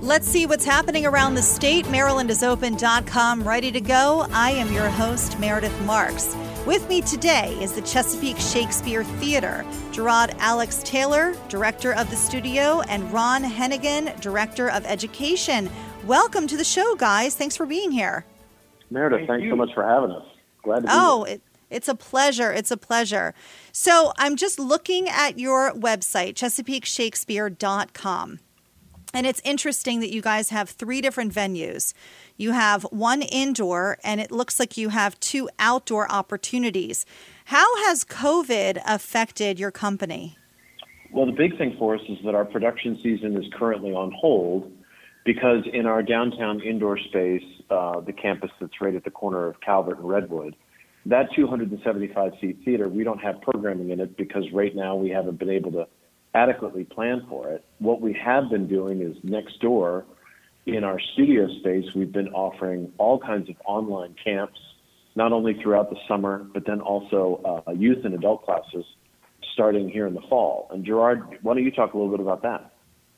Let's see what's happening around the state. MarylandIsOpen.com, ready to go. I am your host, Meredith Marks. With me today is the Chesapeake Shakespeare Theater. Gerard Alex Taylor, director of the studio, and Ron Hennigan, director of education. Welcome to the show, guys. Thanks for being here. Meredith, thanks so much for having us. Glad to be here. It's a pleasure. It's a pleasure. So I'm just looking at your website, ChesapeakeShakespeare.com. And it's interesting that you guys have three different venues. You have one indoor, and it looks like you have two outdoor opportunities. How has COVID affected your company? Well, the big thing for us is that our production season is currently on hold because in our downtown indoor space, the campus that's right at the corner of Calvert and Redwood, that 275-seat theater, we don't have programming in it because right now we haven't been able to adequately plan for it. What we have been doing is next door in our studio space, we've been offering all kinds of online camps, not only throughout the summer, but then also youth and adult classes starting here in the fall. And Gerard, why don't you talk a little bit about that?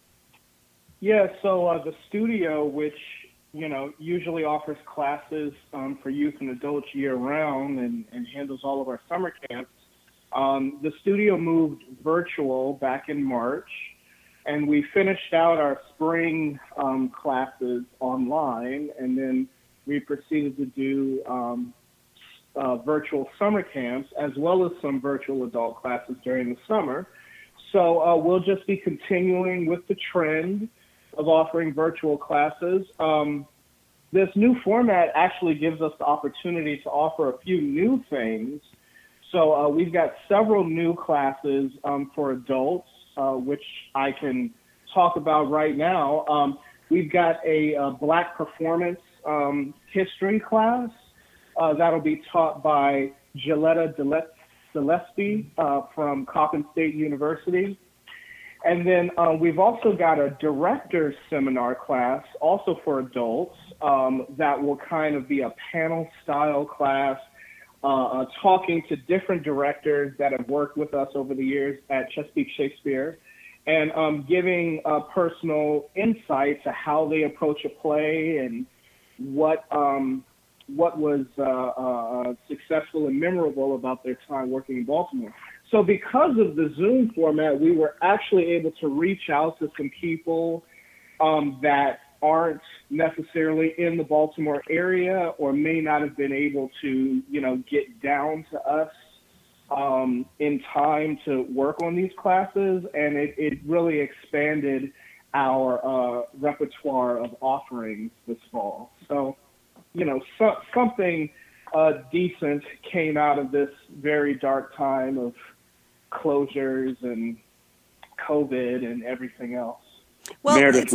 Yeah, so the studio, which usually offers classes for youth and adults year-round and handles all of our summer camps, the studio moved virtual back in March, and we finished out our spring classes online, and then we proceeded to do virtual summer camps as well as some virtual adult classes during the summer. So we'll just be continuing with the trend of offering virtual classes. This new format actually gives us the opportunity to offer a few new things. So we've got several new classes for adults, which I can talk about right now. We've got a Black Performance History class that'll be taught by Gilletta Gillespie from Coppin State University. And then we've also got a director's seminar class, also for adults, that will kind of be a panel-style class, talking to different directors that have worked with us over the years at Chesapeake Shakespeare, and giving personal insight to how they approach a play and what was successful and memorable about their time working in Baltimore. So because of the Zoom format, we were actually able to reach out to some people that aren't necessarily in the Baltimore area or may not have been able to, get down to us in time to work on these classes. And it really expanded our repertoire of offerings this fall. So, something decent came out of this very dark time of closures and COVID and everything else. Well, Meredith,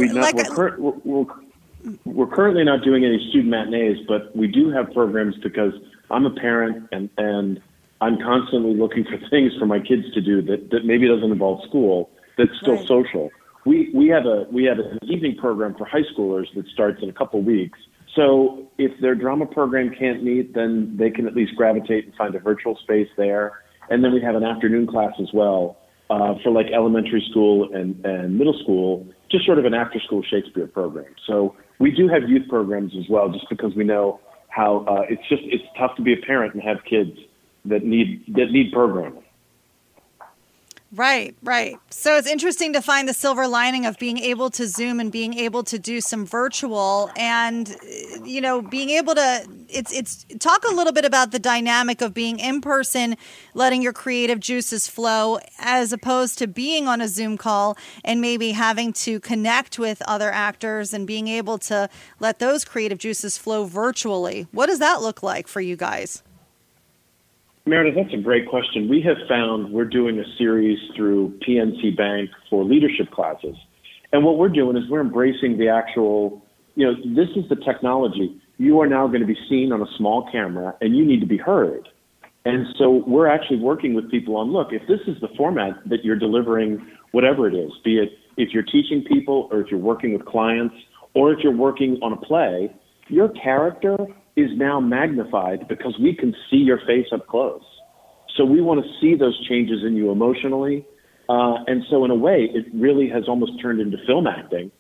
we're currently not doing any student matinees, but we do have programs because I'm a parent and I'm constantly looking for things for my kids to do that maybe doesn't involve school, that's still right. social. We have an evening program for high schoolers that starts in a couple of weeks. So if their drama program can't meet, then they can at least gravitate and find a virtual space there. And then we have an afternoon class as well for like elementary school and middle school, just sort of an after-school Shakespeare program. So we do have youth programs as well, just because we know how it's tough to be a parent and have kids that need programming. Right. So it's interesting to find the silver lining of being able to Zoom and being able to do some virtual and, being able to, it's talk a little bit about the dynamic of being in person, letting your creative juices flow as opposed to being on a Zoom call and maybe having to connect with other actors and being able to let those creative juices flow virtually. What does that look like for you guys? Meredith, that's a great question. We have found we're doing a series through PNC Bank for leadership classes. And what we're doing is we're embracing the actual, this is the technology. You are now going to be seen on a small camera and you need to be heard. And so we're actually working with people on, look, if this is the format that you're delivering, whatever it is, be it if you're teaching people or if you're working with clients or if you're working on a play, your character is now magnified because we can see your face up close. So we want to see those changes in you emotionally. And so in a way, it really has almost turned into film acting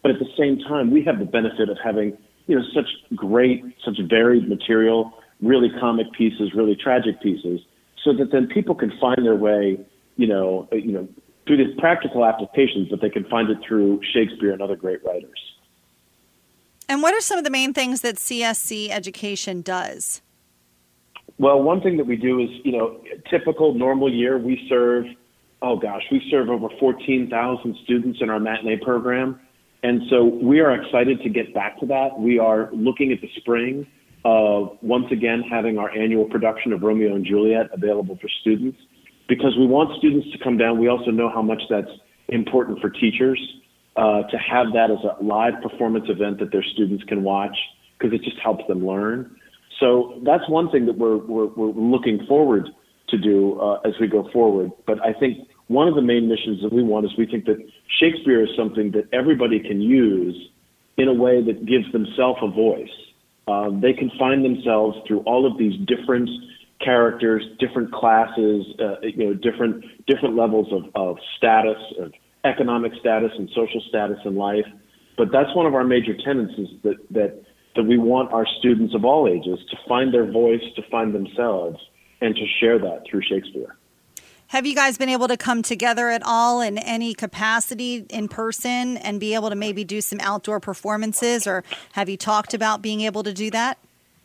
But at the same time, we have the benefit of having, such varied material, really comic pieces, really tragic pieces, so that then people can find their way, through these practical applications, but they can find it through Shakespeare and other great writers. And what are some of the main things that CSC Education does? Well, one thing that we do is, typical normal year, we serve over 14,000 students in our matinee program. And so we are excited to get back to that. We are looking at the spring of once again having our annual production of Romeo and Juliet available for students, because we want students to come down. We also know how much that's important for teachers to have that as a live performance event that their students can watch, because it just helps them learn. So that's one thing that we're looking forward to do as we go forward. But I think one of the main missions that we want is we think that Shakespeare is something that everybody can use in a way that gives themselves a voice. They can find themselves through all of these different characters, different classes, different levels of status, of economic status and social status in life. But that's one of our major tenets, is that we want our students of all ages to find their voice, to find themselves, and to share that through Shakespeare. Have you guys been able to come together at all in any capacity in person and be able to maybe do some outdoor performances, or have you talked about being able to do that?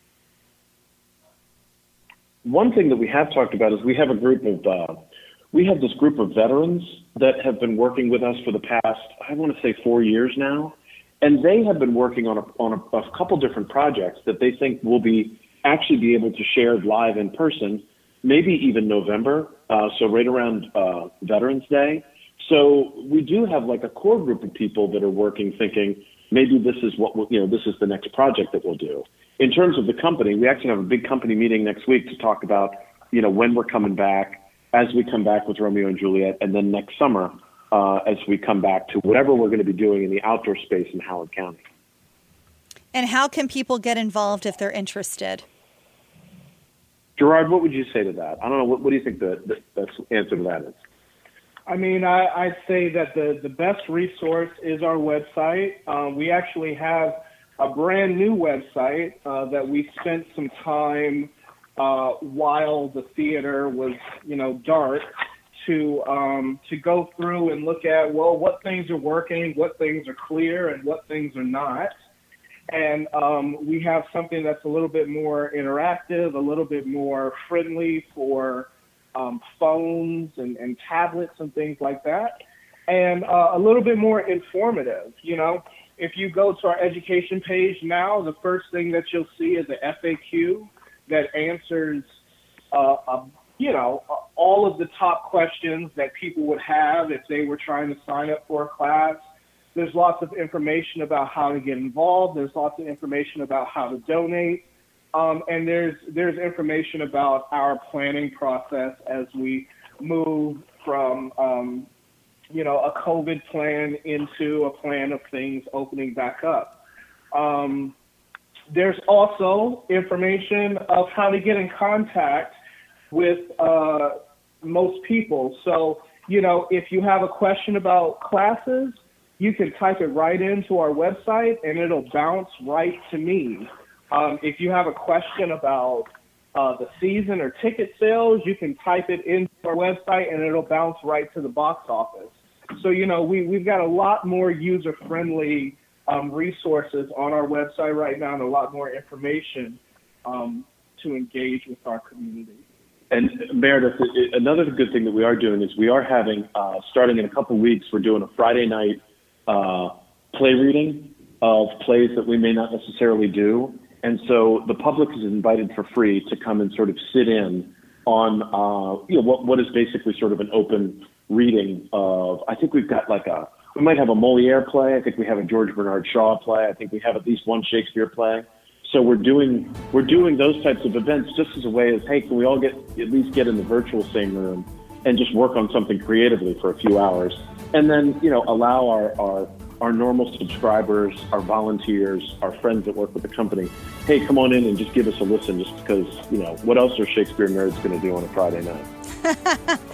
One thing that we have talked about is we have this group of veterans that have been working with us for the past, I want to say 4 years now. And they have been working on a couple different projects that they think will be able to share live in person, maybe even November, so right around Veterans Day. So we do have like a core group of people that are working, thinking maybe this is this is the next project that we'll do. In terms of the company, we actually have a big company meeting next week to talk about, when we're coming back, as we come back with Romeo and Juliet, and then next summer, as we come back to whatever we're going to be doing in the outdoor space in Howard County. And how can people get involved if they're interested? Gerard, what would you say to that? I don't know. What do you think the answer to that is? I mean, I'd say that the best resource is our website. We actually have a brand new website that we spent some time while the theater was, dark, to go through and look at, what things are working, what things are clear, and what things are not. And we have something that's a little bit more interactive, a little bit more friendly for phones and tablets and things like that, and a little bit more informative. If you go to our education page now, the first thing that you'll see is an FAQ that answers all of the top questions that people would have if they were trying to sign up for a class. There's lots of information about how to get involved. There's lots of information about how to donate. And there's information about our planning process as we move from, a COVID plan into a plan of things opening back up. There's also information of how to get in contact with most people. So, if you have a question about classes, you can type it right into our website and it'll bounce right to me. If you have a question about the season or ticket sales, you can type it into our website and it'll bounce right to the box office. So, we've got a lot more user-friendly resources on our website right now, and a lot more information to engage with our community. And Meredith, another good thing that we are doing is we are having, starting in a couple weeks, we're doing a Friday night play reading of plays that we may not necessarily do. And so the public is invited for free to come and sort of sit in on, what is basically sort of an open reading of, I think we've got we might have a Moliere play. I think we have a George Bernard Shaw play. I think we have at least one Shakespeare play. So we're doing those types of events just as a way of, hey, can we all at least get in the virtual same room and just work on something creatively for a few hours, and then allow our normal subscribers, our volunteers, our friends that work with the company, hey, come on in and just give us a listen, just because what else are Shakespeare nerds going to do on a Friday night?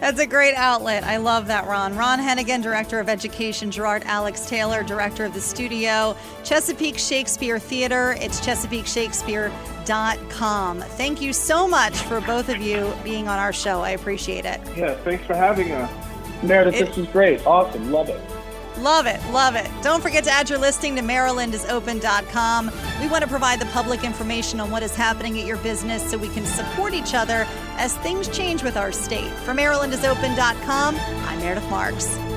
That's a great outlet. I love that, Ron. Ron Hennigan, Director of Education. Gerard Alex Taylor, Director of the Studio. Chesapeake Shakespeare Theater. It's ChesapeakeShakespeare.com. Thank you so much for both of you being on our show. I appreciate it. Yeah, thanks for having us. Meredith, this is great. Awesome. Love it. Love it. Love it. Don't forget to add your listing to MarylandIsOpen.com. We want to provide the public information on what is happening at your business so we can support each other as things change with our state. For MarylandIsOpen.com, I'm Meredith Marks.